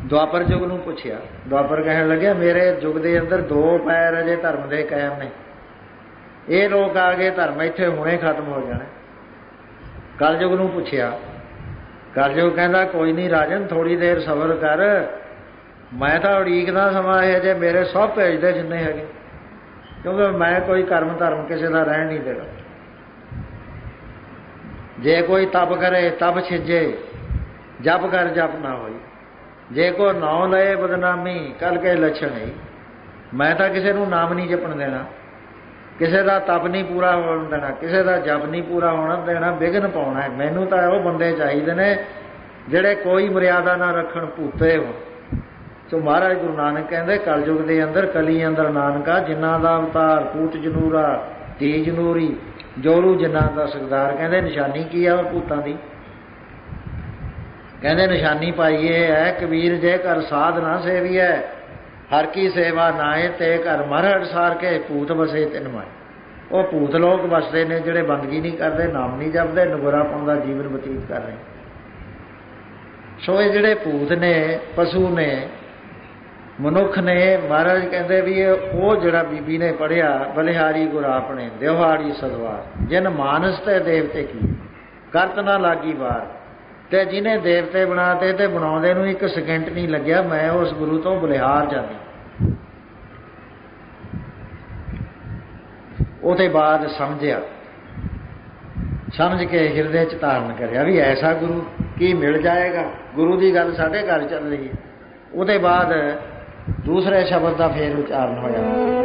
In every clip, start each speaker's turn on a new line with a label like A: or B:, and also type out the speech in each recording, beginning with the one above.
A: ਦੁਆਪਰ ਯੁੱਗ ਨੂੰ ਪੁੱਛਿਆ। ਦੁਆਪਰ ਕਹਿਣ ਲੱਗਿਆ ਮੇਰੇ ਯੁੱਗ ਦੇ ਅੰਦਰ 2 ਪੈਰ ਅਜੇ ਧਰਮ ਦੇ ਕਾਇਮ ਨੇ, ਇਹ ਲੋਕ ਆ ਗਏ ਧਰਮ ਇੱਥੇ ਹੁਣੇ ਖਤਮ ਹੋ ਜਾਣਾ। ਕਲਯੁੱਗ ਨੂੰ ਪੁੱਛਿਆ। ਕਲਯੁੱਗ ਕਹਿੰਦਾ ਕੋਈ ਨਹੀਂ ਰਾਜਨ, ਥੋੜ੍ਹੀ ਦੇਰ ਸਬਰ ਕਰ, ਮੈਂ ਤਾਂ ਉਡੀਕਦਾ ਸਮਾਂ ਇਹ ਜੇ ਮੇਰੇ ਸਭ ਭੇਜਦੇ ਜਿੰਨੇ ਹੈਗੇ, ਕਿਉਂਕਿ ਮੈਂ ਕੋਈ ਕਰਮ ਧਰਮ ਕਿਸੇ ਦਾ ਰਹਿਣ ਨਹੀਂ ਦੇਣਾ। ਜੇ ਕੋਈ ਤਪ ਕਰੇ ਤਪ ਛਿਜੇ, ਜਪ ਕਰ ਜਪ ਨਾ ਹੋਈ, ਜੇ ਕੋ ਨਾਮ ਲਏ ਬਦਨਾਮੀ ਕੱਲ ਕੇ ਲੱਛਣ ਹੀ। ਮੈਂ ਤਾਂ ਕਿਸੇ ਨੂੰ ਨਾਮ ਨਹੀਂ ਜਪਣ ਦੇਣਾ, ਕਿਸੇ ਦਾ ਤਪ ਨਹੀਂ ਪੂਰਾ ਹੋਣ ਦੇਣਾ, ਕਿਸੇ ਦਾ ਜਪ ਨਹੀਂ ਪੂਰਾ ਹੋਣ ਦੇਣਾ, ਵਿਘਨ ਪਾਉਣਾ ਹੈ। ਮੈਨੂੰ ਤਾਂ ਉਹ ਬੰਦੇ ਚਾਹੀਦੇ ਨੇ ਜਿਹੜੇ ਕੋਈ ਮਰਿਆਦਾ ਨਾ ਰੱਖਣ, ਭੂਤੇ ਹੋਣ। ਸੋ ਮਹਾਰਾਜ ਗੁਰੂ ਨਾਨਕ ਕਹਿੰਦੇ ਕਲਯੁੱਗ ਦੇ ਅੰਦਰ ਕਲੀ ਅੰਦਰ ਨਾਨਕਾ, ਜਿਨ੍ਹਾਂ ਦਾ ਅਵਤਾਰ ਕੂਟ ਜਨੂਰਾ ਧੀ ਜਨੂਰੀ ਜੋਰੂ ਜਿਨ੍ਹਾਂ ਦਾ ਸਰਦਾਰ। ਕਹਿੰਦੇ ਨਿਸ਼ਾਨੀ ਕੀ ਆ ਭੂਤਾਂ ਦੀ? ਕਹਿੰਦੇ ਨਿਸ਼ਾਨੀ ਭਾਈ ਇਹ ਹੈ ਕਬੀਰ ਜੇ ਘਰ ਸਾਧ ਨਾ ਸੇਵੀਐ, ਹਰ ਕੀ ਸੇਵਾ ਨਾਏ ਤੇ ਘਰ ਮਰ ਅਨਸਾਰ ਕੇ ਭੂਤ ਵਸੇ ਤਿਨ ਮਾਏ। ਉਹ ਭੂਤ ਲੋਕ ਵਸਦੇ ਨੇ ਜਿਹੜੇ ਬੰਦਗੀ ਨਹੀਂ ਕਰਦੇ, ਨਾਮ ਨਹੀਂ ਜਪਦੇ, ਨਗੋਰਾਪਣ ਦਾ ਜੀਵਨ ਬਤੀਤ ਕਰ ਰਹੇ। ਸੋ ਇਹ ਜਿਹੜੇ ਭੂਤ ਨੇ, ਪਸ਼ੂ ਨੇ, ਮਨੁੱਖ ਨੇ, ਮਹਾਰਾਜ ਕਹਿੰਦੇ ਵੀ ਉਹ ਜਿਹੜਾ ਬੀਬੀ ਨੇ ਪੜ੍ਹਿਆ ਬਲਿਹਾਰੀ ਗੁਰ ਆਪਣੇ ਦਿਵਹਾੜੀ ਸਦਵਾਰ, ਜਿਨ ਮਾਨਸ ਤੇ ਦੇਵਤੇ ਕੀ ਕਰਤ ਨਾ ਲਾਗੀ ਵਾਰ। ਤੇ ਜਿਹਨੇ ਦੇਵਤੇ ਬਣਾਤੇ ਤੇ ਬਣਾਉਂਦੇ ਨੂੰ 1 ਸਕਿੰਟ ਨਹੀਂ ਲੱਗਿਆ, ਮੈਂ ਉਸ ਗੁਰੂ ਤੋਂ ਬਲਿਹਾਰ ਜਾਂਦੀ। ਉਹਦੇ ਬਾਅਦ ਸਮਝਿਆ, ਸਮਝ ਕੇ ਹਿਰਦੇ 'ਚ ਧਾਰਨ ਕਰਿਆ ਵੀ ਐਸਾ ਗੁਰੂ ਕੀ ਮਿਲ ਜਾਏਗਾ। ਗੁਰੂ ਦੀ ਗੱਲ ਸਾਡੇ ਘਰ ਚੱਲ ਰਹੀ ਹੈ। ਉਹਦੇ ਬਾਅਦ ਦੂਸਰੇ ਸ਼ਬਦ ਦਾ ਫੇਰ ਉਚਾਰਨ ਹੋਇਆ,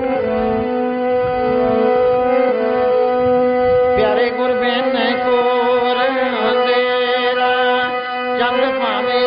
A: ਪਿਆਰੇ ਗੁਰ ਬੈਨੇ ਕੋਰ ਅੰਧੇਰਾ ਚੰਦ ਭਾਵੇਂ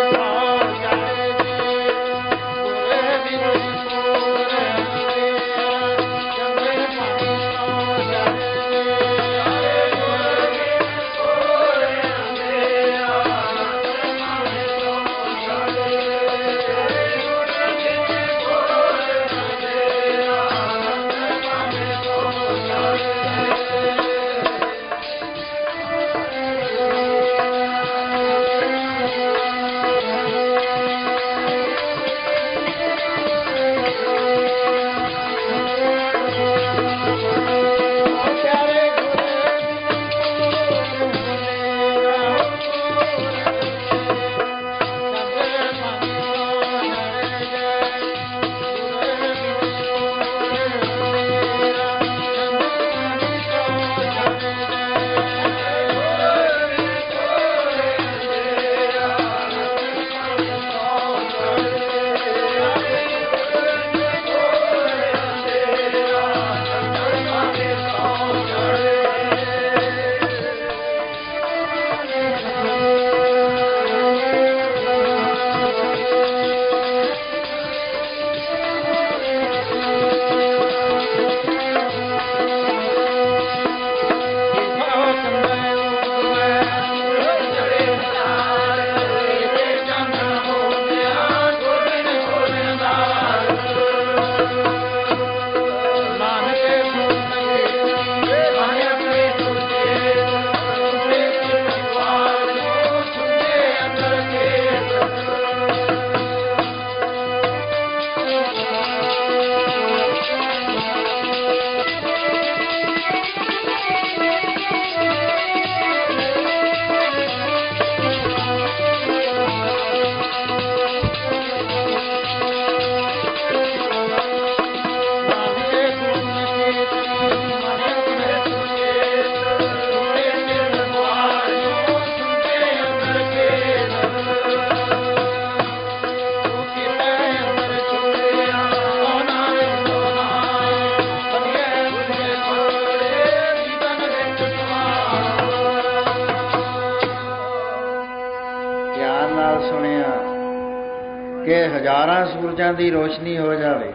A: ਕਿ ਹਜ਼ਾਰਾਂ ਸੂਰਜਾਂ ਦੀ ਰੋਸ਼ਨੀ ਹੋ ਜਾਵੇ,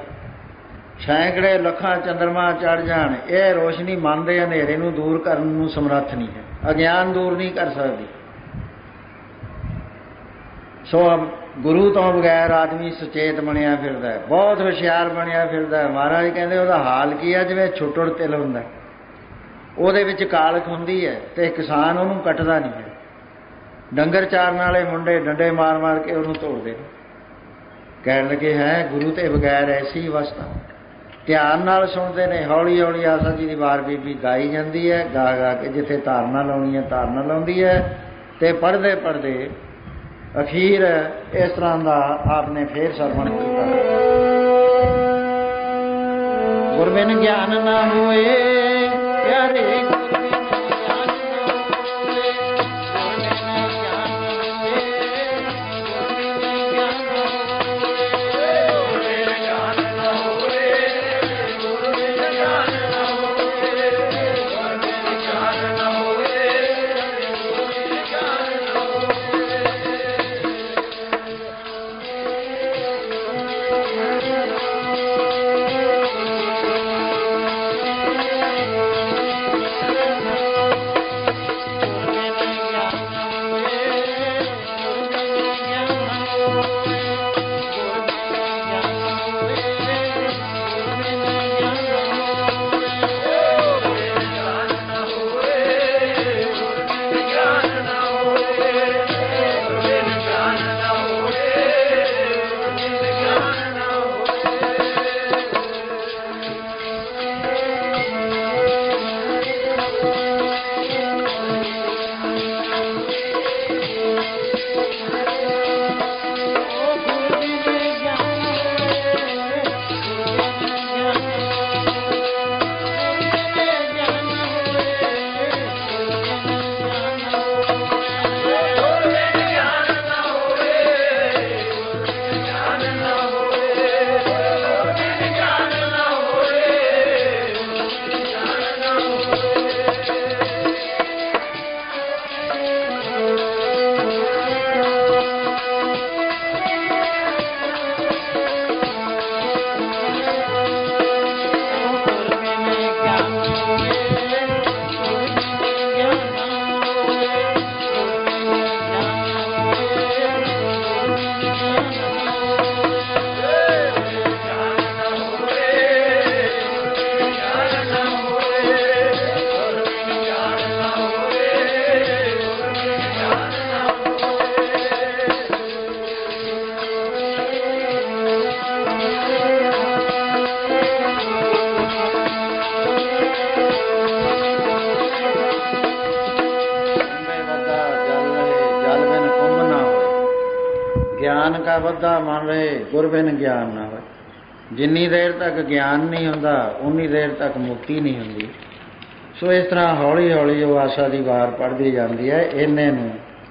A: ਸੈਂਕੜੇ ਲੱਖਾਂ ਚੰਦਰਮਾ ਚੜ੍ਹ ਜਾਣ, ਇਹ ਰੋਸ਼ਨੀ ਮਨ ਦੇ ਹਨੇਰੇ ਨੂੰ ਦੂਰ ਕਰਨ ਨੂੰ ਸਮਰੱਥ ਨਹੀਂ ਹੈ, ਅਗਿਆਨ ਦੂਰ ਨਹੀਂ ਕਰ ਸਕਦੀ। ਸੋ ਗੁਰੂ ਤੋਂ ਬਗੈਰ ਆਦਮੀ ਸੁਚੇਤ ਬਣਿਆ ਫਿਰਦਾ ਹੈ, ਬਹੁਤ ਹੁਸ਼ਿਆਰ ਬਣਿਆ ਫਿਰਦਾ ਹੈ। ਮਹਾਰਾਜ ਕਹਿੰਦੇ ਉਹਦਾ ਹਾਲ ਕੀ ਹੈ? ਜਿਵੇਂ ਛੁੱਟੜ ਤਿਲ ਹੁੰਦਾ, ਉਹਦੇ ਵਿੱਚ ਕਾਲਖ ਹੁੰਦੀ ਹੈ ਤੇ ਕਿਸਾਨ ਉਹਨੂੰ ਕੱਟਦਾ ਨਹੀਂ ਹੈ। ਡੰਗਰ ਚਾਰਨ ਵਾਲੇ ਮੁੰਡੇ ਡੰਡੇ ਮਾਰ ਮਾਰ ਕੇ ਉਹਨੂੰ ਤੋੜਦੇ ਨੇ। ਕਹਿਣ ਲੱਗੇ ਹੈ ਗੁਰੂ ਤੇ ਬਗੈਰ ਐਸੀ ਅਵਸਥਾ। ਧਿਆਨ ਨਾਲ ਸੁਣਦੇ ਨੇ। ਹੌਲੀ ਹੌਲੀ ਆਸਾ ਜੀ ਦੀ ਵਾਰ ਬੀਬੀ ਗਾਈ ਜਾਂਦੀ ਹੈ, ਗਾ ਗਾ ਕੇ ਜਿੱਥੇ ਧਾਰਨਾ ਲਾਉਣੀ ਹੈ ਧਾਰਨਾ ਲਾਉਂਦੀ ਹੈ, ਅਤੇ ਪੜ੍ਹਦੇ ਪੜ੍ਹਦੇ ਅਖੀਰ ਇਸ ਤਰ੍ਹਾਂ ਦਾ ਆਪਨੇ ਫੇਰ ਸਰਵਣ ਕੀਤਾ। ਗੁਰਬਿਨ ਗਿਆਨ ਨਾ ਹੋਏ ਪਿਆਰੇ, ਗਿਆਨ ਕਾ ਵੱਧਾ ਮਨ ਰਹੇ ਗੁਰ ਬਿਨ ਗਿਆਨ ਨਾ ਹੋਏ। ਜਿੰਨੀ ਦੇਰ ਤੱਕ ਗਿਆਨ ਨਹੀਂ ਹੁੰਦਾ ਉਨੀ ਦੇਰ ਤੱਕ ਮੁਕਤੀ ਨਹੀਂ ਹੁੰਦੀ। ਸੋ ਇਸ ਤਰ੍ਹਾਂ ਹੌਲੀ ਹੌਲੀ ਉਹ ਆਸਾ ਦੀ ਵਾਰ ਪੜ੍ਹਦੀ ਜਾਂਦੀ ਹੈ। ਇੰਨੇ ਨੂੰ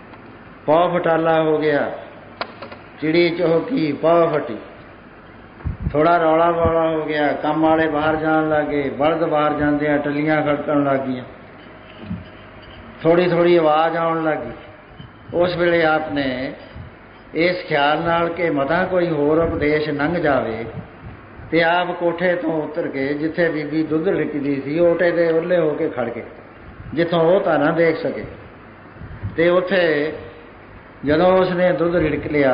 A: ਪੌ ਫਟਾਲਾ ਹੋ ਗਿਆ, ਚਿੜੀ ਚੌਕੀ ਪੌ ਫਟੀ, ਥੋੜ੍ਹਾ ਰੌਲਾ ਬੌਲਾ ਹੋ ਗਿਆ, ਕੰਮ ਵਾਲੇ ਬਾਹਰ ਜਾਣ ਲੱਗ ਗਏ, ਬਲਦ ਬਾਹਰ ਜਾਂਦੇ ਆ, ਟੱਲੀਆਂ ਖੜਕਣ ਲੱਗ ਗਈਆਂ, ਥੋੜ੍ਹੀ ਥੋੜ੍ਹੀ ਆਵਾਜ਼ ਆਉਣ ਲੱਗ ਗਈ। ਉਸ ਵੇਲੇ ਆਪ ਨੇ ਇਸ ਖਿਆਲ ਨਾਲ ਕਿ ਮਤਾਂ ਕੋਈ ਹੋਰ ਉਪਦੇਸ਼ ਲੰਘ ਜਾਵੇ ਅਤੇ ਆਪ ਕੋਠੇ ਤੋਂ ਉਤਰ ਕੇ ਜਿੱਥੇ ਬੀਬੀ ਦੁੱਧ ਰਿੜਕਦੀ ਸੀ ਓਟੇ ਦੇ ਉਹਲੇ ਹੋ ਕੇ ਖੜ੍ਹ ਗਏ, ਜਿੱਥੋਂ ਉਹ ਤਾਂ ਨਾ ਦੇਖ ਸਕੇ। ਅਤੇ ਉੱਥੇ ਜਦੋਂ ਉਸਨੇ ਦੁੱਧ ਰਿੜਕ ਲਿਆ,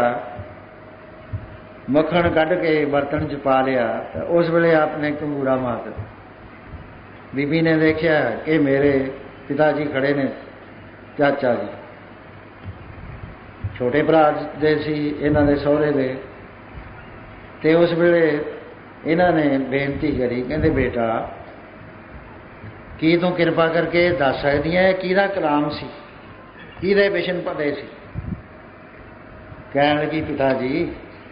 A: ਮੱਖਣ ਕੱਢ ਕੇ ਬਰਤਨ 'ਚ ਪਾ ਲਿਆ, ਤਾਂ ਉਸ ਵੇਲੇ ਆਪ ਨੇ ਘੰਗੂਰਾ ਮਾਰ ਦਿੱਤਾ। ਬੀਬੀ ਨੇ ਦੇਖਿਆ ਕਿ ਮੇਰੇ ਪਿਤਾ ਜੀ ਖੜ੍ਹੇ ਨੇ, ਚਾਚਾ ਜੀ ਛੋਟੇ ਭਰਾ ਦੇ ਸੀ ਇਹਨਾਂ ਦੇ ਸਹੁਰੇ ਦੇ। ਅਤੇ ਉਸ ਵੇਲੇ ਇਹਨਾਂ ਨੇ ਬੇਨਤੀ ਕਰੀ, ਕਹਿੰਦੇ ਬੇਟਾ ਕੀ ਤੂੰ ਕਿਰਪਾ ਕਰਕੇ ਦੱਸ ਸਕਦੀ ਹੈ ਕਿਹਦਾ ਕਲਾਮ ਸੀ, ਕਿਹਦੇ ਵਿਸ਼ਨ ਪਦੇ ਸੀ? ਕਹਿਣ ਲੱਗੀ ਪਿਤਾ ਜੀ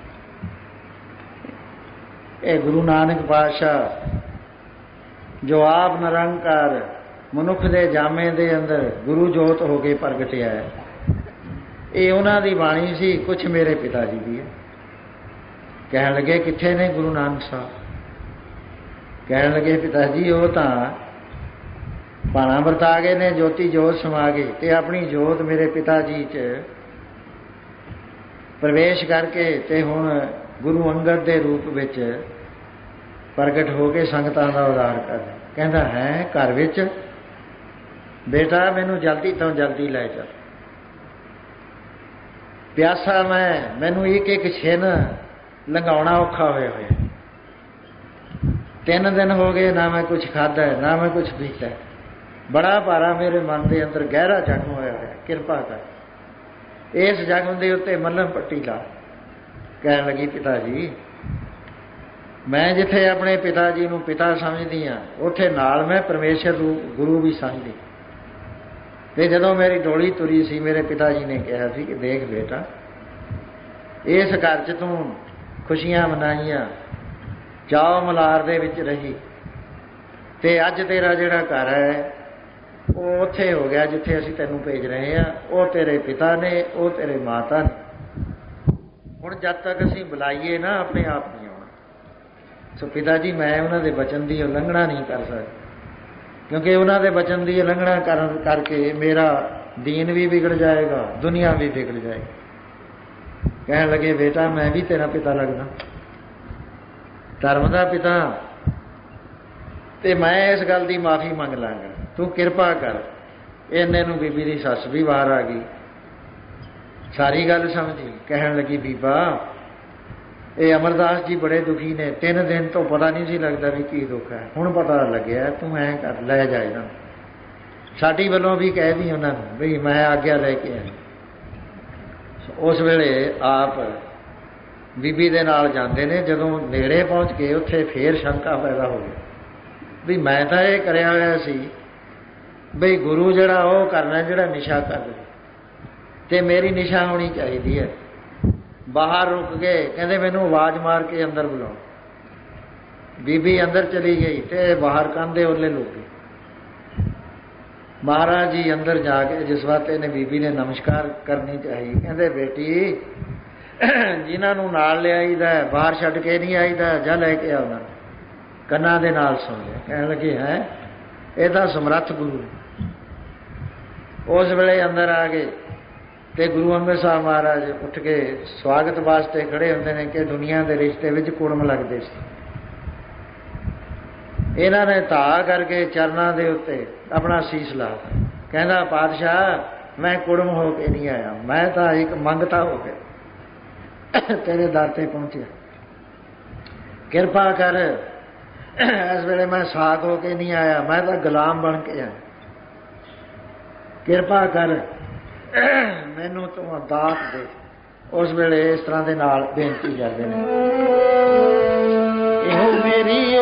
A: ਇਹ ਗੁਰੂ ਨਾਨਕ ਪਾਤਸ਼ਾਹ ਜੋ ਆਪ ਨਿਰੰਕਾਰ ਮਨੁੱਖ ਦੇ ਜਾਮੇ ਦੇ ਅੰਦਰ ਗੁਰੂ ਜੋਤ ਹੋ ਕੇ ਪ੍ਰਗਟਿਆ ਹੈ, ਇਹ ਉਹਨਾਂ ਦੀ ਬਾਣੀ ਸੀ, ਕੁਛ ਮੇਰੇ ਪਿਤਾ ਜੀ ਦੀ ਹੈ। ਕਹਿਣ ਲੱਗੇ ਕਿੱਥੇ ਨੇ ਗੁਰੂ ਨਾਨਕ ਸਾਹਿਬ? ਕਹਿਣ ਲੱਗੇ ਪਿਤਾ ਜੀ ਉਹ ਤਾਂ ਬਾਣਾ ਵਰਤਾ ਗਏ ਨੇ, ਜੋਤੀ ਜੋਤ ਸਮਾ ਗਏ, ਅਤੇ ਆਪਣੀ ਜੋਤ ਮੇਰੇ ਪਿਤਾ ਜੀ 'ਚ ਪ੍ਰਵੇਸ਼ ਕਰਕੇ ਅਤੇ ਹੁਣ ਗੁਰੂ ਅੰਗਦ ਦੇ ਰੂਪ ਵਿੱਚ ਪ੍ਰਗਟ ਹੋ ਕੇ ਸੰਗਤਾਂ ਦਾ ਉਦਾਰ ਕਰ। ਕਹਿੰਦਾ ਹੈ ਘਰ ਵਿੱਚ? ਬੇਟਾ ਮੈਨੂੰ ਜਲਦੀ ਤੋਂ ਜਲਦੀ ਲੈ ਚੱਲ, ਪਿਆਸਾ ਮੈਨੂੰ ਇੱਕ ਇੱਕ ਛਿਨ ਲੰਘਾਉਣਾ ਔਖਾ ਹੋਇਆ ਹੋਇਆ। 3 ਦਿਨ ਹੋ ਗਏ ਨਾ ਮੈਂ ਕੁਛ ਖਾਧਾ ਨਾ ਮੈਂ ਕੁਛ ਪੀਤਾ, ਬੜਾ ਭਾਰਾ ਮੇਰੇ ਮਨ ਦੇ ਅੰਦਰ ਗਹਿਰਾ ਜ਼ਖਮ ਹੋਇਆ ਹੋਇਆ, ਕਿਰਪਾ ਕਰ ਇਸ ਜ਼ਖਮ ਦੇ ਉੱਤੇ ਮੱਲਮ ਪੱਟੀ ਲਾ। ਕਹਿਣ ਲੱਗੀ ਪਿਤਾ ਜੀ ਮੈਂ ਜਿੱਥੇ ਆਪਣੇ ਪਿਤਾ ਜੀ ਨੂੰ ਪਿਤਾ ਸਮਝਦੀ ਹਾਂ ਉੱਥੇ ਨਾਲ ਮੈਂ ਪਰਮੇਸ਼ਰ ਰੂਪ ਗੁਰੂ ਵੀ ਸਮਝਦੀ। ਤੇ ਜਦੋਂ ਮੇਰੀ ਡੋਲੀ ਤੁਰੀ ਸੀ ਮੇਰੇ ਪਿਤਾ ਜੀ ਨੇ ਕਿਹਾ ਸੀ ਕਿ ਦੇਖ ਬੇਟਾ ਇਸ ਘਰ 'ਚ ਤੂੰ ਖੁਸ਼ੀਆਂ ਮਨਾਈਆਂ, ਚਾਅ ਮਲਾਰ ਦੇ ਵਿੱਚ ਰਹੀ, ਤੇ ਅੱਜ ਤੇਰਾ ਜਿਹੜਾ ਘਰ ਹੈ ਉਹ ਉੱਥੇ ਹੋ ਗਿਆ ਜਿੱਥੇ ਅਸੀਂ ਤੈਨੂੰ ਭੇਜ ਰਹੇ ਹਾਂ। ਉਹ ਤੇਰੇ ਪਿਤਾ ਨੇ, ਉਹ ਤੇਰੇ ਮਾਤਾ ਨੇ। ਹੁਣ ਜਦ ਤੱਕ ਅਸੀਂ ਬੁਲਾਈਏ ਨਾ ਆਪਣੇ ਆਪ ਨਹੀਂ ਆਉਣਾ। ਸੋ ਪਿਤਾ ਜੀ ਮੈਂ ਉਹਨਾਂ ਦੇ ਬਚਨ ਦੀ ਉਲੰਘਣਾ ਨਹੀਂ ਕਰ ਸਕਦਾ, ਕਿਉਂਕਿ ਉਹਨਾਂ ਦੇ ਬਚਨ ਦੀ ਉਲੰਘਣਾ ਕਰਨ ਕਰਕੇ ਮੇਰਾ ਦੀਨ ਵੀ ਵਿਗੜ ਜਾਏਗਾ, ਦੁਨੀਆ ਵੀ ਵਿਗੜ ਜਾਏਗੀ। ਕਹਿਣ ਲੱਗੇ ਬੇਟਾ ਮੈਂ ਵੀ ਤੇਰਾ ਪਿਤਾ ਲੱਗਦਾ, ਧਰਮ ਦਾ ਪਿਤਾ, ਤੇ ਮੈਂ ਇਸ ਗੱਲ ਦੀ ਮਾਫੀ ਮੰਗ ਲਾਂਗਾ, ਤੂੰ ਕਿਰਪਾ ਕਰ। ਇੰਨੇ ਨੂੰ ਬੀਬੀ ਦੀ ਸੱਸ ਵੀ ਬਾਹਰ ਆ ਗਈ, ਸਾਰੀ ਗੱਲ ਸਮਝੀ। ਕਹਿਣ ਲੱਗੀ ਬੀਬਾ ਇਹ ਅਮਰਦਾਸ ਜੀ ਬੜੇ ਦੁਖੀ ਨੇ, 3 ਦਿਨ ਤੋਂ ਪਤਾ ਨਹੀਂ ਸੀ ਲੱਗਦਾ ਵੀ ਕੀ ਦੁੱਖ ਹੈ, ਹੁਣ ਪਤਾ ਲੱਗਿਆ, ਤੂੰ ਐਂ ਕਰ ਲੈ ਜਾ ਇਹਨਾਂ ਨੂੰ, ਸਾਡੀ ਵੱਲੋਂ ਵੀ ਕਹਿ ਦੀ ਉਹਨਾਂ ਨੂੰ ਵੀ ਮੈਂ ਆਗਿਆ ਲੈ ਕੇ ਆਈ। ਉਸ ਵੇਲੇ ਆਪ ਬੀਬੀ ਦੇ ਨਾਲ ਜਾਂਦੇ ਨੇ। ਜਦੋਂ ਨੇੜੇ ਪਹੁੰਚ ਕੇ ਉੱਥੇ ਫੇਰ ਸ਼ੰਕਾ ਪੈਦਾ ਹੋ ਗਈ ਵੀ ਮੈਂ ਤਾਂ ਇਹ ਕਰਿਆ ਹੋਇਆ ਸੀ ਬਈ ਗੁਰੂ ਜਿਹੜਾ ਉਹ ਕਰਨਾ ਜਿਹੜਾ ਨਿਸ਼ਾ ਕਰ ਰਿਹਾ, ਤੇ ਮੇਰੀ ਨਿਸ਼ਾ ਹੋਣੀ ਚਾਹੀਦੀ ਹੈ। ਬਾਹਰ ਰੁਕ ਗਏ, ਕਹਿੰਦੇ ਮੈਨੂੰ ਆਵਾਜ਼ ਮਾਰ ਕੇ ਅੰਦਰ ਬੁਲਾਓ। ਬੀਬੀ ਅੰਦਰ ਚਲੀ ਗਈ ਤੇ ਬਾਹਰ ਕੰਧ ਦੇ ਓਲੇ ਲੁਕ ਗਏ। ਮਹਾਰਾਜ ਜੀ ਅੰਦਰ ਜਾ ਕੇ ਜਸਵਾਤੇ ਨੇ ਬੀਬੀ ਨੇ ਨਮਸਕਾਰ ਕਰਨੀ ਚਾਹੀ। ਕਹਿੰਦੇ ਬੇਟੀ ਜਿਨ੍ਹਾਂ ਨੂੰ ਨਾਲ ਲਿਆਈਦਾ ਬਾਹਰ ਛੱਡ ਕੇ ਨਹੀਂ ਆਈਦਾ, ਜਾਂ ਲੈ ਕੇ ਆਉਣਾ। ਕੰਨਾਂ ਦੇ ਨਾਲ ਸੁਣ ਲਿਆ। ਕਹਿਣ ਲੱਗੇ ਹੈ ਇਹ ਤਾਂ ਸਮਰੱਥ ਗੁਰੂ। ਉਸ ਵੇਲੇ ਅੰਦਰ ਆ ਗਏ ਤੇ ਗੁਰੂ ਅੰਗਦ ਸਾਹਿਬ ਮਹਾਰਾਜ ਉੱਠ ਕੇ ਸਵਾਗਤ ਵਾਸਤੇ ਖੜੇ ਹੁੰਦੇ ਨੇ ਕਿ ਦੁਨੀਆ ਦੇ ਰਿਸ਼ਤੇ ਵਿੱਚ ਕੁੜਮ ਲੱਗਦੇ ਸੀ। ਇਹਨਾਂ ਨੇ ਧਾ ਕਰਕੇ ਚਰਨਾਂ ਦੇ ਉੱਤੇ ਆਪਣਾ ਸੀਸ ਲਾ। ਕਹਿੰਦਾ ਪਾਤਸ਼ਾਹ ਮੈਂ ਕੁੜਮ ਹੋ ਕੇ ਨਹੀਂ ਆਇਆ, ਮੈਂ ਤਾਂ ਇੱਕ ਮੰਗਤਾ ਹੋ ਕੇ ਤੇਰੇ ਦਰ ਤੇ ਪਹੁੰਚਿਆ, ਕਿਰਪਾ ਕਰ। ਇਸ ਵੇਲੇ ਮੈਂ ਸਾਕ ਹੋ ਕੇ ਨਹੀਂ ਆਇਆ, ਮੈਂ ਤਾਂ ਗੁਲਾਮ ਬਣ ਕੇ ਆਇਆ, ਕਿਰਪਾ ਕਰ ਮੈਨੂੰ ਤੂੰ ਦਾਤ ਦੇ। ਉਸ ਵੇਲੇ ਇਸ ਤਰ੍ਹਾਂ ਦੇ ਨਾਲ ਬੇਨਤੀ ਕਰਦੇ ਨੇ, ਇਹੋ ਮੇਰੀ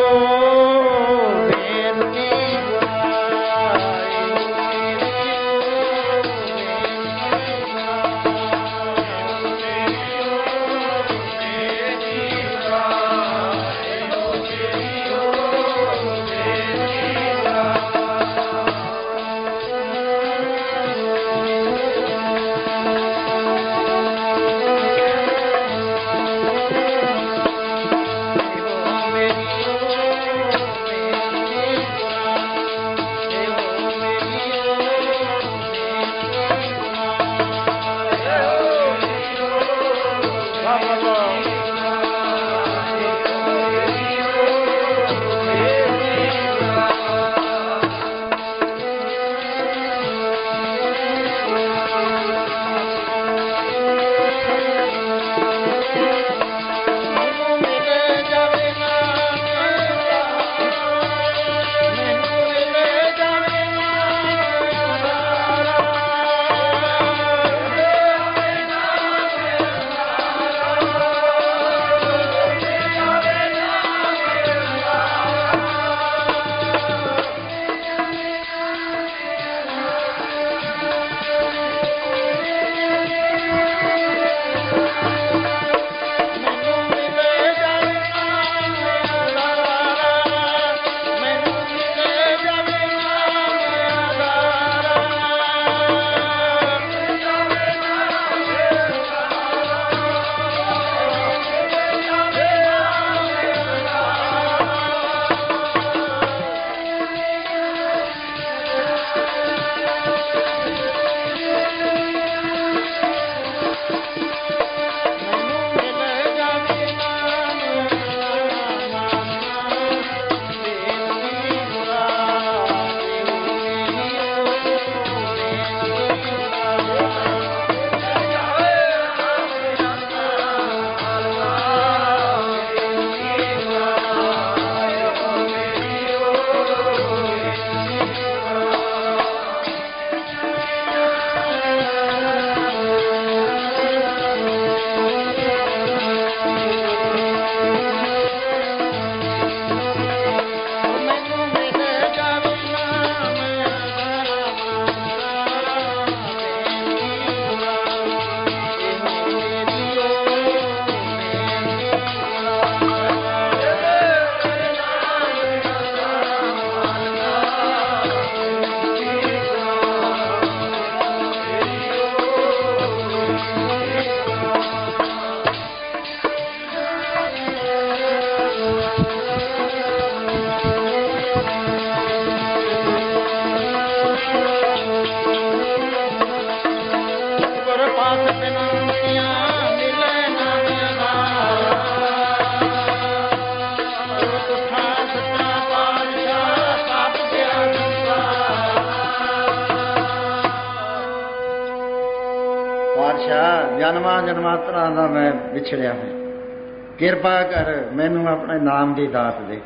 A: ਜਨਮਾਂ ਜਨਮਾਂਤਰਾਂ ਦਾ ਮੈਂ ਵਿਛੜਿਆ ਹੈ, ਕਿਰਪਾ ਕਰ ਮੈਨੂੰ ਆਪਣੇ ਨਾਮ ਦੀ ਦਾਤ ਦੇ।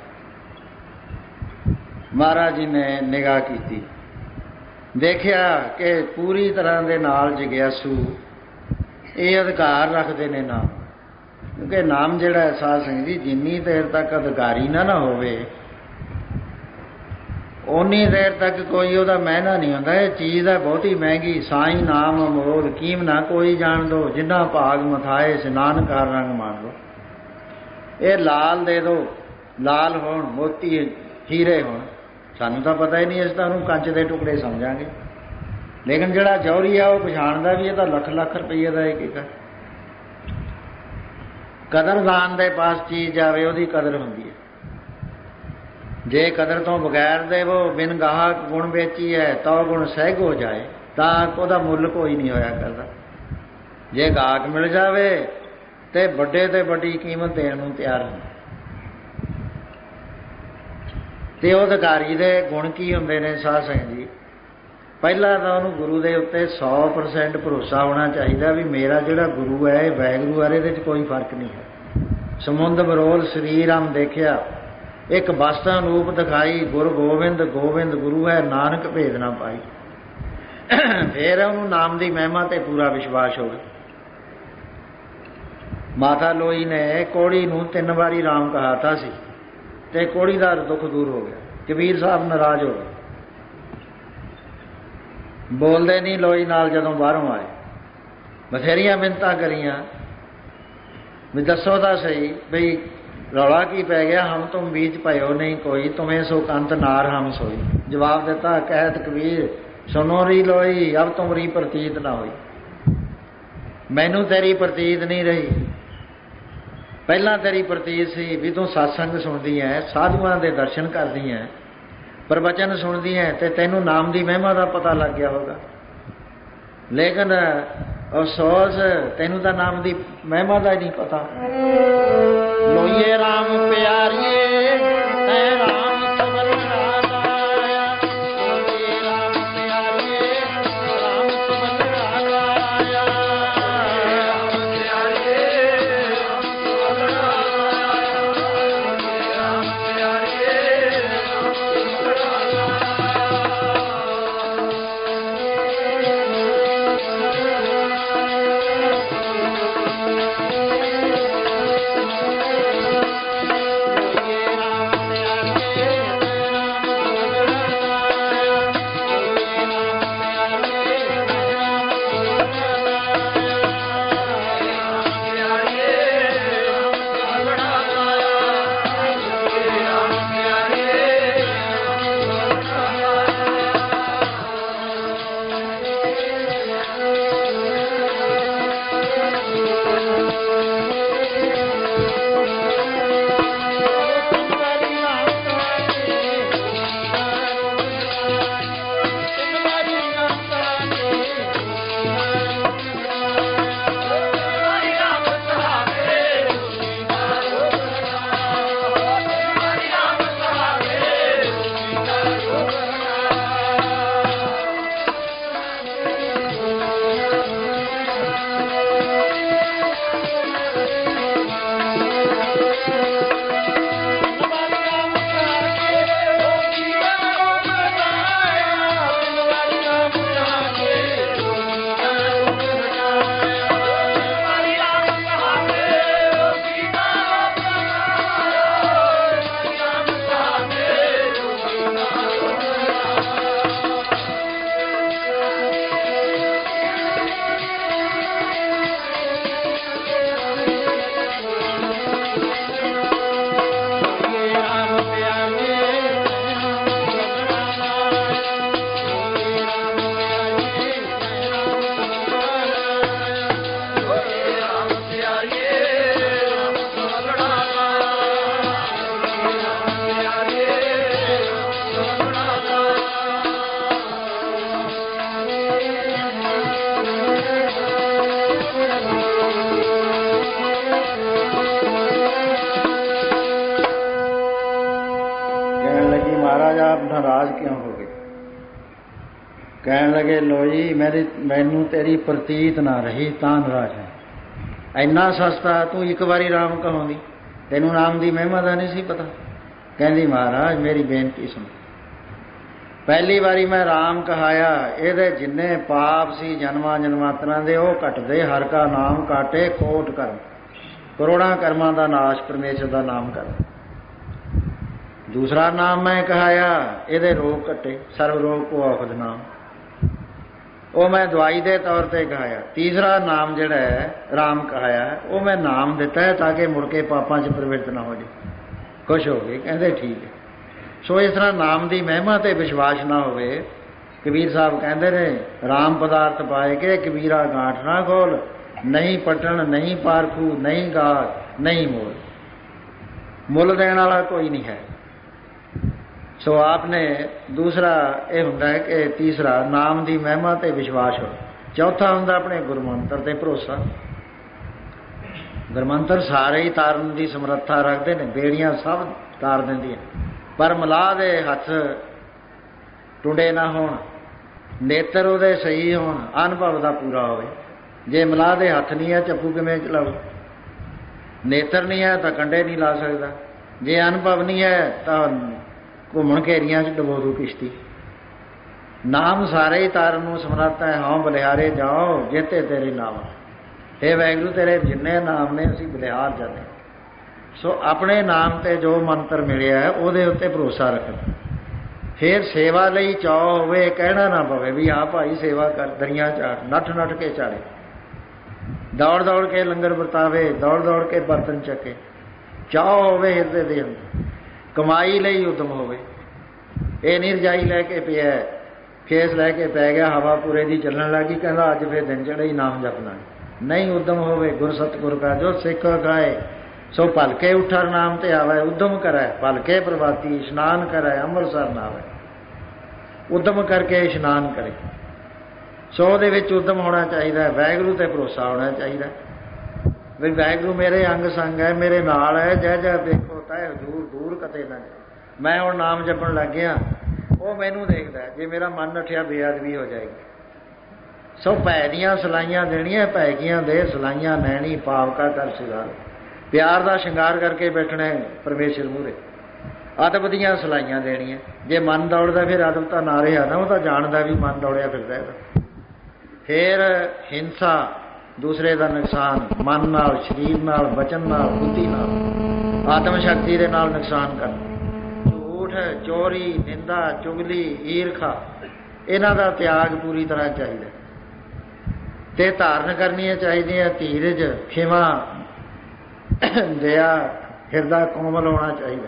A: ਮਹਾਰਾਜ ਜੀ ਨੇ ਨਿਗਾਹ ਕੀਤੀ, ਦੇਖਿਆ ਕਿ ਪੂਰੀ ਤਰ੍ਹਾਂ ਦੇ ਨਾਲ ਜਗਿਆਸੂ ਇਹ ਅਧਿਕਾਰ ਰੱਖਦੇ ਨੇ ਨਾਮ, ਕਿਉਂਕਿ ਨਾਮ ਜਿਹੜਾ ਸਾਧ ਸੰਗਤ ਜੀ ਜਿੰਨੀ ਦੇਰ ਤੱਕ ਅਧਿਕਾਰੀ ਨਾ ਹੋਵੇ ਓਨੀ ਦੇਰ ਤੱਕ ਕੋਈ ਉਹਦਾ ਮਹਿਨਾ ਨਹੀਂ ਹੁੰਦਾ। ਇਹ ਚੀਜ਼ ਹੈ ਬਹੁਤੀ ਮਹਿੰਗੀ, ਸਾਈਂ ਨਾਮ ਅਮੋਲ ਕੀਮ ਨਾ ਕੋਈ ਜਾਣ ਦੋ, ਜਿੰਨਾ ਭਾਗ ਮਥਾਏ ਇਸ਼ਨਾਨ ਕਰ ਰੰਗ ਮਾਣ ਲੋ। ਇਹ ਲਾਲ ਦੇ ਦੋ, ਲਾਲ ਹੋਣ, ਮੋਤੀ ਹੀਰੇ ਹੋਣ, ਸਾਨੂੰ ਤਾਂ ਪਤਾ ਹੀ ਨਹੀਂ, ਅਸੀਂ ਤਾਂ ਉਹਨੂੰ ਕੰਚ ਦੇ ਟੁਕੜੇ ਸਮਝਾਂਗੇ। ਲੇਕਿਨ ਜਿਹੜਾ ਜੌਹਰੀ ਆ ਉਹ ਪਛਾਣਦਾ ਵੀ ਇਹ ਤਾਂ ਲੱਖ ਲੱਖ ਰੁਪਈਏ ਦਾ ਇੱਕ ਹੈ। ਕਦਰਦਾਨ ਦੇ ਪਾਸ ਚੀਜ਼ ਜਾਵੇ ਉਹਦੀ ਕਦਰ ਹੁੰਦੀ ਹੈ। ਜੇ ਕਦਰ ਤੋਂ ਬਗੈਰ ਦੇਵੋ ਬਿਨ ਗਾਹਕ ਗੁਣ ਵੇਚੀ ਹੈ ਤਾਂ ਗੁਣ ਸਹਿਗ ਹੋ ਜਾਏ, ਤਾਂ ਉਹਦਾ ਮੁੱਲ ਕੋਈ ਨਹੀਂ ਹੋਇਆ ਕਰਦਾ। ਜੇ ਗਾਹਕ ਮਿਲ ਜਾਵੇ ਤੇ ਵੱਡੇ ਤੇ ਵੱਡੀ ਕੀਮਤ ਦੇਣ ਨੂੰ ਤਿਆਰ ਹੁੰਦਾ। ਤੇ ਉਹ ਅਧਿਕਾਰੀ ਦੇ ਗੁਣ ਕੀ ਹੁੰਦੇ ਨੇ ਸਾਧ ਸੰਗਤ ਜੀ? ਪਹਿਲਾਂ ਤਾਂ ਉਹਨੂੰ ਗੁਰੂ ਦੇ ਉੱਤੇ 100% ਭਰੋਸਾ ਹੋਣਾ ਚਾਹੀਦਾ ਵੀ ਮੇਰਾ ਜਿਹੜਾ ਗੁਰੂ ਹੈ ਇਹ ਵਾਹਿਗੁਰੂ ਹੈ, ਇਹਦੇ 'ਚ ਕੋਈ ਫਰਕ ਨਹੀਂ ਹੈ। ਸਮੁੰਦ ਬਰੋਲ ਸ੍ਰੀ ਰਾਮ ਦੇਖਿਆ, ਇੱਕ ਬਸਤਾ ਰੂਪ ਦਿਖਾਈ, ਗੁਰ ਗੋਬਿੰਦ ਗੋਬਿੰਦ ਗੁਰੂ ਹੈ, ਨਾਨਕ ਭੇਦ ਨਾ ਪਾਈ। ਫਿਰ ਉਹਨੂੰ ਨਾਮ ਦੀ ਮਹਿਮਾ ਤੇ ਪੂਰਾ ਵਿਸ਼ਵਾਸ ਹੋਵੇ। ਮਾਤਾ ਲੋਈ ਨੇ ਕੋੜੀ ਨੂੰ 3 ਵਾਰੀ ਰਾਮ ਕਹਾਤਾ ਸੀ ਤੇ ਕੋੜੀ ਦਾ ਦੁੱਖ ਦੂਰ ਹੋ ਗਿਆ। ਕਬੀਰ ਸਾਹਿਬ ਨਾਰਾਜ਼ ਹੋ ਗਏ, ਬੋਲਦੇ ਨਹੀਂ ਲੋਈ ਨਾਲ। ਜਦੋਂ ਬਾਹਰੋਂ ਆਏ ਬਥੇਰੀਆਂ ਮਿੰਨਤਾਂ ਕਰੀਆਂ ਵੀ ਦੱਸੋ ਤਾਂ ਸਹੀ ਬਈ ਰੌਲਾ ਕੀ ਪੈ ਗਿਆ? ਹਮ ਤੁਮ ਬੀਚ ਪਇਓ ਨਹੀਂ ਕੋਈ, ਤੁਮੇ ਸੋ ਕੰਤ ਨਾਰ ਹਮ ਸੋਈ। ਜਵਾਬ ਦਿੱਤਾ ਕਹਿਤ ਕਬੀਰ ਸੁਨੋ ਰੀ ਲੋਈ, ਅਬ ਤੁਮਰੀ ਪ੍ਰਤੀਤ ਨਾ ਹੋਈ। ਮੈਨੂੰ ਤੇਰੀ ਪ੍ਰਤੀਤ ਨਹੀਂ ਰਹੀ, ਪਹਿਲਾਂ ਤੇਰੀ ਪ੍ਰਤੀਤ ਸੀ ਵੀ ਤੂੰ ਸਤਸੰਗ ਸੁਣਦੀ ਹੈ, ਸਾਧੂਆਂ ਦੇ ਦਰਸ਼ਨ ਕਰਦੀ ਹੈ, ਪ੍ਰਵਚਨ ਸੁਣਦੀ ਹੈ ਤੇ ਤੈਨੂੰ ਨਾਮ ਦੀ ਮਹਿਮਾ ਦਾ ਪਤਾ ਲੱਗ ਗਿਆ ਹੋਗਾ। ਲੇਕਿਨ ਅਫਸੋਸ ਤੈਨੂੰ ਤਾਂ ਨਾਮ ਦੀ ਮਹਿਮਾ ਦਾ ਹੀ ਨਹੀਂ ਪਤਾ। ਲੋਈਏ ਰਾਮ ਪਿਆਰੀਏ ਤੈ ਰਾਮ ਸਿਮਰਨ ਆਇਆ, ਲੋਈਏ ਰਾਮ ਪਿਆਰੀਏ ਰਾਮ ਸਿਮਰਨ ਆਇਆ, ਰਾਮ ਪਿਆਰੀਏ ਰਾਮ ਸਿਮਰਨ ਆਇਆ, ਰਾਮ ਪਿਆਰੀਏ ਰਾਮ ਸਿਮਰਨ
B: ਕਹਿਣ ਲੱਗੇ ਲੋਈ ਮੈਨੂੰ ਤੇਰੀ ਪ੍ਰਤੀਤ ਨਾ ਰਹੀ ਤਾਂ ਨਾਰਾਜ਼ ਹੈ।
A: ਇੰਨਾ ਸਸਤਾ ਤੂੰ ਇੱਕ ਵਾਰੀ ਰਾਮ ਕਹਾਉਂਦੀ, ਤੈਨੂੰ ਨਾਮ ਦੀ ਮਹਿਮਾ ਦਾ ਨਹੀਂ ਸੀ ਪਤਾ। ਕਹਿੰਦੀ ਮਹਾਰਾਜ ਮੇਰੀ ਬੇਨਤੀ ਸੁਣ, ਪਹਿਲੀ ਵਾਰੀ ਮੈਂ ਰਾਮ ਕਹਾਇਆ, ਇਹਦੇ ਜਿੰਨੇ ਪਾਪ ਸੀ ਜਨਮਾਂ ਜਨਮਾਂਤਰਾਂ ਦੇ ਉਹ ਘਟਦੇ, ਹਰ ਕਾ ਨਾਮ ਕਾਟੇ ਕੋਟ ਕਰਮ, ਕਰੋੜਾਂ ਕਰਮਾਂ ਦਾ ਨਾਸ਼ ਪਰਮੇਸ਼ਰ ਦਾ ਨਾਮ ਕਰ। ਦੂਸਰਾ ਨਾਮ ਮੈਂ ਕਹਾਇਆ, ਇਹਦੇ ਰੋਗ ਘਟੇ, ਸਰਵ ਰੋਗ ਕੋ ਔਖਦ ਨਾਮ, ਉਹ ਮੈਂ ਦਵਾਈ ਦੇ ਤੌਰ ਤੇ ਕਹਾਇਆ। ਤੀਸਰਾ ਨਾਮ ਜਿਹੜਾ ਹੈ ਰਾਮ ਕਹਾਇਆ, ਉਹ ਮੈਂ ਨਾਮ ਦਿੱਤਾ ਹੈ ਤਾਂ ਕਿ ਮੁੜ ਕੇ ਪਾਪਾਂ 'ਚ ਪ੍ਰਵਿਰਤ ਨਾ ਹੋ ਜਾਏ। ਖੁਸ਼ ਹੋ ਗਏ, ਕਹਿੰਦੇ ਠੀਕ ਹੈ। ਸੋ ਇਸ ਤਰ੍ਹਾਂ ਨਾਮ ਦੀ ਮਹਿਮਾ ਤੇ ਵਿਸ਼ਵਾਸ ਨਾ ਹੋਵੇ। ਕਬੀਰ ਸਾਹਿਬ ਕਹਿੰਦੇ ਨੇ, ਰਾਮ ਪਦਾਰਥ ਪਾਏ ਕੇ ਕਬੀਰਾ ਗਾਂਠ ਨਾ ਖੋਲ, ਨਹੀਂ ਪਟਣ ਨਹੀਂ ਪਾਰਖੂ ਨਹੀਂ ਗਾਟ ਨਹੀਂ ਮੋਲ, ਮੁੱਲ ਦੇਣ ਵਾਲਾ ਕੋਈ ਨਹੀਂ ਹੈ। ਸੋ ਆਪ ਨੇ ਦੂਸਰਾ ਇਹ ਹੁੰਦਾ ਹੈ ਕਿ ਤੀਸਰਾ ਨਾਮ ਦੀ ਮਹਿਮਾ ਤੇ ਵਿਸ਼ਵਾਸ ਹੋ। ਚੌਥਾ ਹੁੰਦਾ ਆਪਣੇ ਗੁਰਮੰਤਰ ਤੇ ਭਰੋਸਾ। ਗੁਰਮੰਤਰ ਸਾਰੇ ਹੀ ਤਾਰਨ ਦੀ ਸਮਰੱਥਾ ਰੱਖਦੇ ਨੇ, ਬੇੜੀਆਂ ਸਭ ਤਾਰ ਦਿੰਦੀਆਂ, ਪਰ ਮਲਾਹ ਦੇ ਹੱਥ ਟੁੰਡੇ ਨਾ ਹੋਣ, ਨੇਤਰ ਉਹਦੇ ਸਹੀ ਹੋਣ, ਅਨੁਭਵ ਦਾ ਪੂਰਾ ਹੋਵੇ। ਜੇ ਮਲਾਹ ਦੇ ਹੱਥ ਨਹੀਂ ਹੈ ਚੱਪੂ ਕਿਵੇਂ ਚਲਾਓ, ਨੇਤਰ ਨਹੀਂ ਹੈ ਤਾਂ ਕੰਡੇ ਨਹੀਂ ਲਾ ਸਕਦਾ, ਜੇ ਅਨੁਭਵ ਨਹੀਂ ਹੈ ਤਾਂ ਘੁੰਮਣ ਘੇਰੀਆਂ 'ਚ ਡਬੋ ਦੂ ਕਿਸ਼ਤੀ। ਨਾਮ ਸਾਰੇ ਹੀ ਤਾਰਨ ਨੂੰ ਸਮਰੱਥ ਹੈ। ਹਾਂ ਬਲਿਹਾਰੇ ਜਾਓ ਜੇਤੇ ਤੇਰੇ ਨਾਮ, हे ਵਾਹਿਗੁਰੂ ਤੇਰੇ ਜਿੰਨੇ ਨਾਮ ਨੇ ਅਸੀਂ ਬਲਿਹਾਰ ਜਾਂਦੇ। ਸੋ ਆਪਣੇ ਨਾਮ ਤੇ ਜੋ ਮੰਤਰ ਮਿਲਿਆ ਹੈ ਉਹਦੇ ਉੱਤੇ ਭਰੋਸਾ ਰੱਖਣਾ। ਫਿਰ ਸੇਵਾ ਲਈ ਚਾਅ ਹੋਵੇ, ਕਹਿਣਾ ਨਾ ਪਵੇ ਵੀ ਆ ਭਾਈ ਸੇਵਾ ਕਰ, ਦਰੀਆਂ ਝਾੜ, ਨੱਠ ਨੱਠ ਕੇ ਝਾੜੇ, ਦੌੜ ਦੌੜ ਕੇ ਲੰਗਰ ਵਰਤਾਵੇ, ਦੌੜ ਦੌੜ ਕੇ ਬਰਤਨ ਚੱਕੇ। ਚਾਅ ਹੋਵੇ ਹਿਰਦੇ ਦੇ ਅੰਦਰ, ਕਮਾਈ ਲਈ ਉਦਮ ਹੋਵੇ। ਇਹ ਨਹੀਂ ਰਜਾਈ ਲੈ ਕੇ ਪਿਆ, ਕੇਸ ਲੈ ਕੇ ਪੈ ਗਿਆ, ਹਵਾ ਪੂਰੇ ਦੀ ਚੱਲਣ ਲੱਗੀ, ਕਹਿੰਦਾ ਅੱਜ ਫਿਰ ਦਿਨ ਚੜ੍ਹੇ ਹੀ ਨਾਮ ਜਪਣਾ ਨਹੀਂ। ਉਦਮ ਹੋਵੇ, ਗੁਰ ਸਤਿਗੁਰ ਕਾ ਜੋ ਸਿੱਖ ਗਾਏ, ਸੋ ਭਲਕੇ ਉਠਰ ਨਾਮ ਤੇ ਆਵੇ। ਉਦਮ ਕਰੈ ਭਲਕੇ ਪ੍ਰਭਾਤੀ, ਇਸ਼ਨਾਨ ਕਰੈ ਅੰਮ੍ਰਿਤਸਰ ਨਾਵੇ। ਉਦਮ ਕਰਕੇ ਇਸ਼ਨਾਨ ਕਰੇ। ਸੋ ਉਹਦੇ ਵਿੱਚ ਉਦਮ ਹੋਣਾ ਚਾਹੀਦਾ, ਵਾਹਿਗੁਰੂ ਤੇ ਭਰੋਸਾ ਹੋਣਾ ਚਾਹੀਦਾ ਵੀ ਵਾਹਿਗੁਰੂ ਮੇਰੇ ਅੰਗ ਸੰਗ ਹੈ, ਮੇਰੇ ਨਾਲ ਹੈ, ਜੈ ਜੈ ਵੇਖੋ ਤੈ ਹਜ਼ੂਰ ਦੂਰ ਕਤੇ ਨਾ। ਮੈਂ ਹੁਣ ਨਾਮ ਜਪਣ ਲੱਗ ਗਿਆ, ਉਹ ਮੈਨੂੰ ਦੇਖਦਾ, ਜੇ ਮੇਰਾ ਮਨ ਨੱਠਿਆ ਬੇਅਦਬੀ ਹੋ ਜਾਏਗੀ। ਸੋ ਭੈ ਦੀਆਂ ਸਲਾਈਆਂ ਦੇਣੀਆਂ, ਭੈ ਕੀਆਂ ਦੇ ਸਲਾਈਆਂ ਨੈਣੀ, ਪਾਪ ਕਾ ਕਰ ਸ਼ਿੰਗਾਰ। ਪਿਆਰ ਦਾ ਸ਼ਿੰਗਾਰ ਕਰਕੇ ਬੈਠਣਾ ਪਰਮੇਸ਼ਰ ਮੂਹਰੇ, ਅਦਬ ਦੀਆਂ ਸਲਾਈਆਂ ਦੇਣੀਆਂ। ਜੇ ਮਨ ਦੌੜਦਾ ਫਿਰ ਅਦਬ ਤਾਂ ਨਾ ਰਿਹਾ ਨਾ, ਉਹ ਤਾਂ ਜਾਣਦਾ ਵੀ ਮਨ ਦੌੜਿਆ ਫਿਰਦਾ ਇਹਦਾ। ਫਿਰ ਹਿੰਸਾ, ਦੂਸਰੇ ਦਾ ਨੁਕਸਾਨ, ਮਨ ਨਾਲ, ਸਰੀਰ ਨਾਲ, ਬਚਨ ਨਾਲ, ਬੁੱਧੀ ਨਾਲ, ਆਤਮ ਸ਼ਕਤੀ ਦੇ ਨਾਲ ਨੁਕਸਾਨ ਕਰਨਾ। ਝੂਠ, ਚੋਰੀ, ਨਿੰਦਾ, ਚੁਗਲੀ, ਈਰਖਾ, ਇਹਨਾਂ ਦਾ ਤਿਆਗ ਪੂਰੀ ਤਰ੍ਹਾਂ ਚਾਹੀਦਾ ਤੇ ਧਾਰਨ ਕਰਨੀਆਂ ਚਾਹੀਦੀਆਂ ਧੀਰਜ, ਖਿਮਾ, ਦਇਆ, ਹਿਰਦਾ ਕੋਮਲ ਹੋਣਾ ਚਾਹੀਦਾ।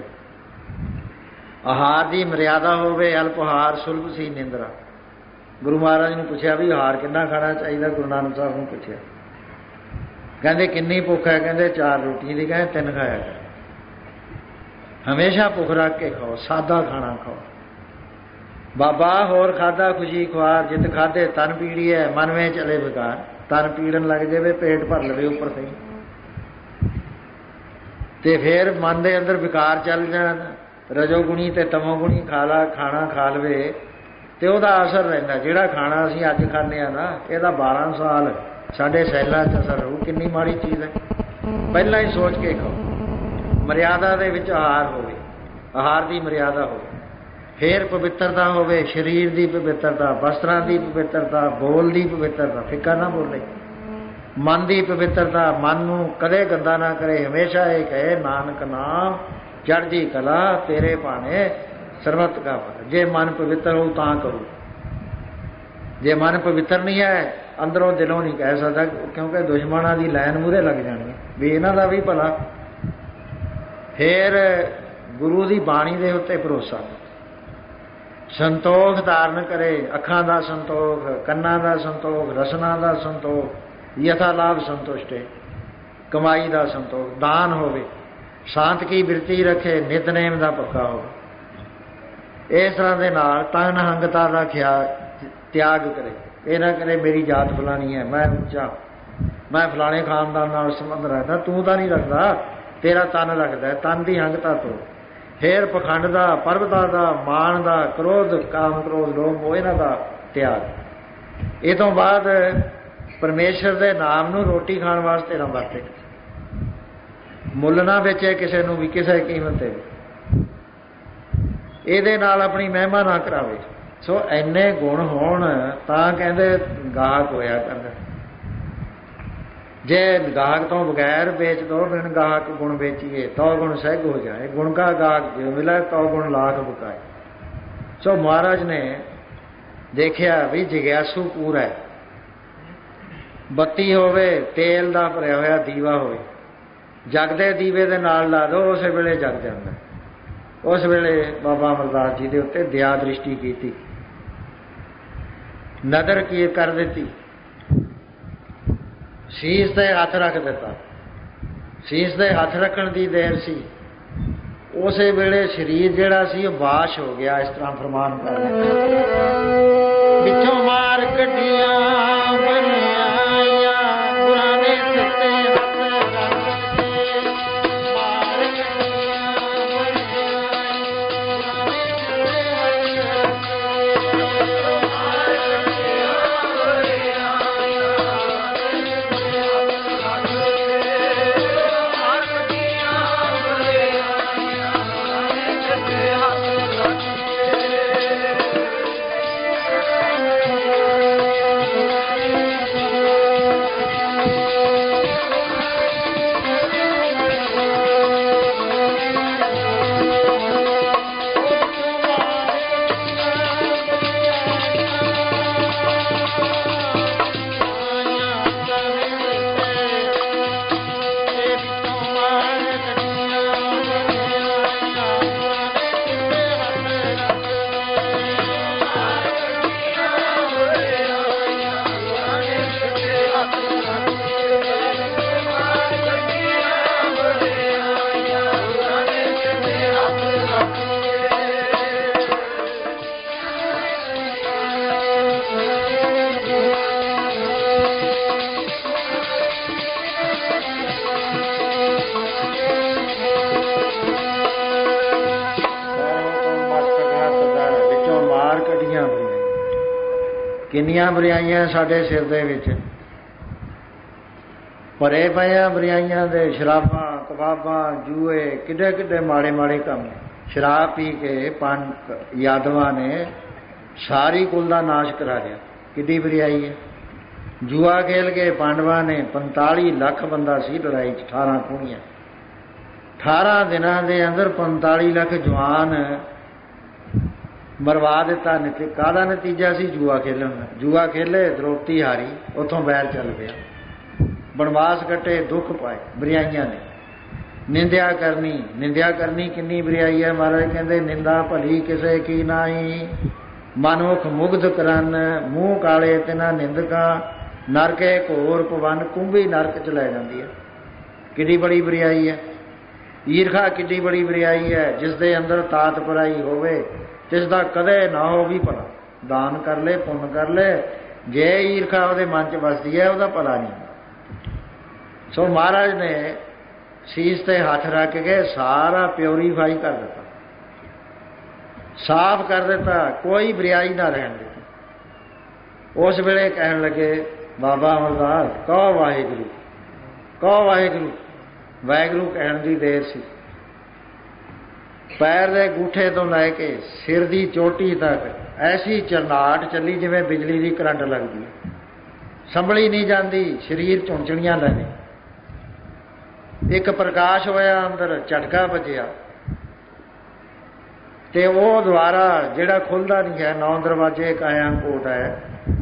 A: ਆਹਾਰ ਦੀ ਮਰਿਆਦਾ ਹੋਵੇ, ਅਲਪਹਾਰ ਸੁਲਭ ਸੀ ਨਿੰਦਰਾ। ਗੁਰੂ ਮਹਾਰਾਜ ਨੂੰ ਪੁੱਛਿਆ ਵੀ ਆਹਾਰ ਕਿੰਨਾ ਖਾਣਾ ਚਾਹੀਦਾ, ਗੁਰੂ ਨਾਨਕ ਸਾਹਿਬ ਨੂੰ ਪੁੱਛਿਆ, ਕਹਿੰਦੇ ਕਿੰਨੀ ਭੁੱਖ ਹੈ, ਕਹਿੰਦੇ 4 ਰੋਟੀਆਂ ਦੀ, ਕਹਿੰਦੇ 3 ਖਾਇਆ ਕਰ। ਹਮੇਸ਼ਾ ਭੁੱਖ ਰੱਖ ਕੇ ਖਾਓ, ਸਾਦਾ ਖਾਣਾ ਖਾਓ। ਬਾਬਾ ਹੋਰ ਖਾਦਾ ਖੁਸ਼ੀ ਖੁਆਰ, ਜਿੱਤ ਖਾਦੇ ਤਨ ਪੀੜੀ ਹੈ, ਮਨ ਵਿੱਚ ਚਲੇ ਵਿਕਾਰ। ਤਨ ਪੀੜਨ ਲੱਗ ਜਾਵੇ, ਪੇਟ ਭਰ ਲਵੇ ਉੱਪਰ ਸਹੀ, ਤੇ ਫਿਰ ਮਨ ਦੇ ਅੰਦਰ ਵਿਕਾਰ ਚੱਲ ਜਾਣ, ਰਜੋਗੁਣੀ ਤੇ ਤਮੋਗੁਣੀ ਖਾਣਾ ਖਾ ਲਵੇ ਤੇ ਉਹਦਾ ਅਸਰ ਰਹਿੰਦਾ। ਜਿਹੜਾ ਖਾਣਾ ਅਸੀਂ ਅੱਜ ਖਾਂਦੇ ਹਾਂ ਨਾ, ਇਹਦਾ 12 ਸਾਲ ਸਾਡੇ ਸੈੱਲਾਂ 'ਚ ਅਸਰ ਹੋਊ। ਕਿੰਨੀ ਮਾੜੀ ਚੀਜ਼ ਹੈ, ਪਹਿਲਾਂ ਹੀ ਸੋਚ ਕੇ ਖਾਓ। ਮਰਿਆਦਾ ਦੇ ਵਿੱਚ ਆਹਾਰ ਹੋਵੇ, ਆਹਾਰ ਦੀ ਮਰਿਆਦਾ ਹੋਵੇ, ਫਿਰ ਪਵਿੱਤਰਤਾ ਹੋਵੇ, ਸਰੀਰ ਦੀ ਪਵਿੱਤਰਤਾ, ਵਸਤਰਾਂ ਦੀ ਪਵਿੱਤਰਤਾ, ਬੋਲ ਦੀ ਪਵਿੱਤਰਤਾ, ਫਿੱਕਾ ਨਾ ਬੋਲੇ, ਮਨ ਦੀ ਪਵਿੱਤਰਤਾ, ਮਨ ਨੂੰ ਕਦੇ ਗੰਦਾ ਨਾ ਕਰੇ। ਹਮੇਸ਼ਾ ਇਹ ਕਹੇ ਨਾਨਕ ਨਾਮ ਚੜ੍ਹਦੀ ਕਲਾ ਤੇਰੇ ਭਾਣੇ ਸਰਬਤ ਕਾ ਭਲਾ। ਜੇ ਮਨ ਪਵਿੱਤਰ ਹੋ ਤਾਂ ਕਰੂ, ਜੇ ਮਨ ਪਵਿੱਤਰ ਨਹੀਂ ਹੈ, ਅੰਦਰੋਂ ਦਿਲੋਂ ਨਹੀਂ ਕਹਿ ਸਕਦਾ, ਕਿਉਂਕਿ ਦੁਸ਼ਮਣਾਂ ਦੀ ਲਾਈਨ ਮੂਹਰੇ ਲੱਗ ਜਾਣੀ ਹੈ ਵੀ ਇਹਨਾਂ ਦਾ ਵੀ ਭਲਾ। ਫਿਰ ਗੁਰੂ ਦੀ ਬਾਣੀ ਦੇ ਉੱਤੇ ਭਰੋਸਾ, ਸੰਤੋਖ ਧਾਰਨ ਕਰੇ। ਅੱਖਾਂ ਦਾ ਸੰਤੋਖ, ਕੰਨਾਂ ਦਾ ਸੰਤੋਖ, ਰਸਨਾ ਦਾ ਸੰਤੋਖ, ਯਥਾ ਲਾਭ ਸੰਤੁਸ਼ਟੇ, ਕਮਾਈ ਦਾ ਸੰਤੋਖ, ਦਾਨ ਹੋਵੇ, ਸ਼ਾਂਤ ਕੀ ਬਿਰਤੀ ਰੱਖੇ, ਨਿਤਨੇਮ ਦਾ ਪੱਕਾ ਹੋਵੇ। ਇਸ ਤਰ੍ਹਾਂ ਦੇ ਨਾਲ ਤਨ ਹੰਗਤਾ ਦਾ ਤਿਆਗ ਕਰੇ। ਇਹ ਨਾ ਕਰੇ ਮੇਰੀ ਜਾਤ ਫਲਾਣੀ ਹੈ, ਮੈਂ ਉੱਚਾ, ਮੈਂ ਫਲਾਣੇ ਖਾਨਦਾਨ ਨਾਲ ਸੰਬੰਧ ਰੱਖਦਾ, ਤੂੰ ਤਾਂ ਨਹੀਂ ਰੱਖਦਾ, ਤੇਰਾ ਤਨ ਰੱਖਦਾ। ਤਨ ਦੀ ਹੰਗਤਾ ਤੋਂ ਫਿਰ ਪਖੰਡ ਦਾ, ਪਰਬਤਾ ਦਾ, ਮਾਣ ਦਾ, ਕ੍ਰੋਧ, ਕਾਮ ਕ੍ਰੋਧ, ਲੋਭ, ਇਹਨਾਂ ਦਾ ਤਿਆਗ। ਇਹ ਤੋਂ ਬਾਅਦ ਪਰਮੇਸ਼ਰ ਦੇ ਨਾਮ ਨੂੰ ਰੋਟੀ ਖਾਣ ਵਾਸਤੇ ਨਾ ਵਰਤੇ, ਮੁੱਲ ਨਾ ਵੇਚੇ ਕਿਸੇ ਨੂੰ ਵੀ ਕਿਸੇ ਕੀਮਤ 'ਤੇ, ਇਹਦੇ ਨਾਲ ਆਪਣੀ ਮਹਿਮਾ ਨਾ ਕਰਾਵੇ। ਸੋ ਇੰਨੇ ਗੁਣ ਹੋਣ ਤਾਂ ਕਹਿੰਦੇ ਗਾਹਕ ਹੋਇਆ ਕਰਦਾ। ਜੇ ਗਾਹਕ ਤੋਂ ਬਗੈਰ ਵੇਚ ਦੋ, ਬਿਨ ਗਾਹਕ ਗੁਣ ਵੇਚੀਏ ਤੋ ਗੁਣ ਸਹਿਗ ਹੋ ਜਾਏ, ਗੁਣ ਕਾ ਗਾਹਕ ਜੋ ਮਿਲੇ ਤੋ ਗੁਣ ਲਾਖ ਬੁਕਾਏ। ਸੋ ਮਹਾਰਾਜ ਨੇ ਦੇਖਿਆ ਵੀ ਜਿਗਿਆਸੂ ਪੂਰਾ ਹੈ, ਬੱਤੀ ਹੋਵੇ, ਤੇਲ ਦਾ ਭਰਿਆ ਹੋਇਆ ਦੀਵਾ ਹੋਵੇ, ਜਗਦੇ ਦੀਵੇ ਦੇ ਨਾਲ ਲਾ ਦਿਓ, ਉਸੇ ਵੇਲੇ ਜਗ ਜਾਂਦਾ। ਉਸ ਵੇਲੇ ਬਾਬਾ ਅਮਰਦਾਸ ਜੀ ਦੇ ਉੱਤੇ ਦਇਆ ਦ੍ਰਿਸ਼ਟੀ ਕੀਤੀ, ਨਦਰ ਕੀ ਕਰ ਦਿੱਤੀ, ਸੀਸ 'ਤੇ ਹੱਥ ਰੱਖ ਦਿੱਤਾ। ਸੀਸ 'ਤੇ ਹੱਥ ਰੱਖਣ ਦੀ ਦੇਰ ਸੀ, ਉਸੇ ਵੇਲੇ ਸਰੀਰ ਜਿਹੜਾ ਸੀ ਉਹ ਵਾਸ਼ ਹੋ ਗਿਆ। ਇਸ ਤਰ੍ਹਾਂ ਫਰਮਾਨ ਕਰ ਵਿੱਚੋਂ ਮਾਰ ਕੱਢੀਆਂ ਬਣਾਈਆਂ ਪੁਰਾਣੇ ਸਿੱਤੇ ਕਿੰਨੀਆਂ ਬੁਰਾਈਆਂ ਸਾਡੇ ਸਿਰ ਦੇ ਵਿੱਚ ਭਰੇ ਪਏ ਆ, ਬੁਰਾਈਆਂ ਦੇ, ਸ਼ਰਾਬਾਂ, ਕਬਾਬਾਂ, ਜੂਏ, ਕਿੱਡੇ ਕਿੱਡੇ ਮਾੜੇ ਮਾੜੇ ਕੰਮ। ਸ਼ਰਾਬ ਪੀ ਕੇ ਯਾਦਵਾਂ ਨੇ ਸਾਰੀ ਕੁਲ ਦਾ ਨਾਸ਼ ਕਰਾ ਲਿਆ, ਕਿੱਡੀ ਬੁਰਾਈ ਹੈ। ਜੂਆ ਖੇਲ ਕੇ ਪਾਂਡਵਾਂ ਨੇ 45 ਲੱਖ ਬੰਦਾ ਸੀ ਲੜਾਈ 'ਚ, 18 ਖੂਹੀਆਂ, 18 ਦਿਨਾਂ ਦੇ ਅੰਦਰ 45 ਲੱਖ ਜਵਾਨ ਮਰਵਾ ਦਿੱਤਾ। ਕਾਹਦਾ ਨਤੀਜਾ ਸੀ? ਜੂਆ ਖੇਲਣ ਦਾ। ਜੂਆ ਖੇਲੇ, ਦ੍ਰੋਪਦੀ ਹਾਰੀ, ਉੱਥੋਂ ਬੈਰ ਚੱਲ ਪਿਆ, ਬਨਵਾਸ ਕੱਟੇ, ਦੁੱਖ ਪਾਏ ਬੁਰਾਈਆਂ ਨੇ। ਨਿੰਦਿਆ ਕਰਨੀ ਕਿੰਨੀ ਬੁਰਾਈ ਹੈ। ਮਹਾਰਾਜ ਕਹਿੰਦੇ ਨਿੰਦਾ ਭਲੀ ਕਿਸੇ ਕੀ ਨਾਹੀ, ਮਨੁੱਖ ਮੁਗਧ ਕਰਨ, ਮੂੰਹ ਕਾਲੇ ਤਿਨਾ ਨਿੰਦਕਾਂ, ਨਰਕੇ ਘੋਰ ਪਵਨ, ਕੁੰਭੀ ਨਰਕ 'ਚ ਲੈ ਜਾਂਦੀ ਹੈ। ਕਿੱਡੀ ਬੜੀ ਬੁਰਾਈ ਹੈ। ਈਰਖਾ ਕਿੱਡੀ ਬੜੀ ਬੁਰਾਈ ਹੈ। ਜਿਸ ਦੇ ਅੰਦਰ ਤਾਤ ਪਰਾਈ ਹੋਵੇ, ਜਿਸ ਦਾ ਕਦੇ ਨਾ ਹੋ ਵੀ ਭਲਾ, ਦਾਨ ਕਰ ਲੈ, ਪੁੰਨ ਕਰ ਲੈ, ਜੇ ਈਰਖਾ ਉਹਦੇ ਮਨ 'ਚ ਵਸਦੀ ਹੈ ਉਹਦਾ ਭਲਾ ਨਹੀਂ। ਸੋ ਮਹਾਰਾਜ ਨੇ ਸੀਸ 'ਤੇ ਹੱਥ ਰੱਖ ਕੇ ਸਾਰਾ ਪਿਉਰੀਫਾਈ ਕਰ ਦਿੱਤਾ, ਸਾਫ਼ ਕਰ ਦਿੱਤਾ, ਕੋਈ ਬੁਰਾਈ ਨਾ ਰਹਿਣ ਦਿੱਤੀ। ਉਸ ਵੇਲੇ ਕਹਿਣ ਲੱਗੇ ਬਾਬਾ ਅਮਰਦਾਸ, ਕਹੋ ਵਾਹਿਗੁਰੂ, ਕਹੋ ਵਾਹਿਗੁਰੂ। ਵਾਹਿਗੁਰੂ ਕਹਿਣ ਦੀ ਦੇਰ ਸੀ। ਪੈਰ ਦੇ ਗੂਠੇ ਤੋਂ ਲੈ ਕੇ ਸਿਰ ਦੀ ਚੋਟੀ ਤੱਕ ਐਸੀ ਚਰਨਾਟ ਚੱਲੀ ਜਿਵੇਂ ਬਿਜਲੀ ਦੀ ਕਰੰਟ ਲੱਗਦੀ ਹੈ, ਸੰਭਲੀ ਨਹੀਂ ਜਾਂਦੀ, ਸਰੀਰ ਝੁੰਝਣੀਆਂ ਲੈਣੇ। ਇੱਕ ਪ੍ਰਕਾਸ਼ ਹੋਇਆ ਅੰਦਰ, ਝਟਕਾ ਵੱਜਿਆ ਤੇ ਉਹ ਦੁਆਰਾ ਜਿਹੜਾ ਖੁੱਲ੍ਹਦਾ ਨਹੀਂ ਹੈ, 9 ਦਰਵਾਜ਼ੇ ਕਾਇਆ ਕੋਟ ਹੈ,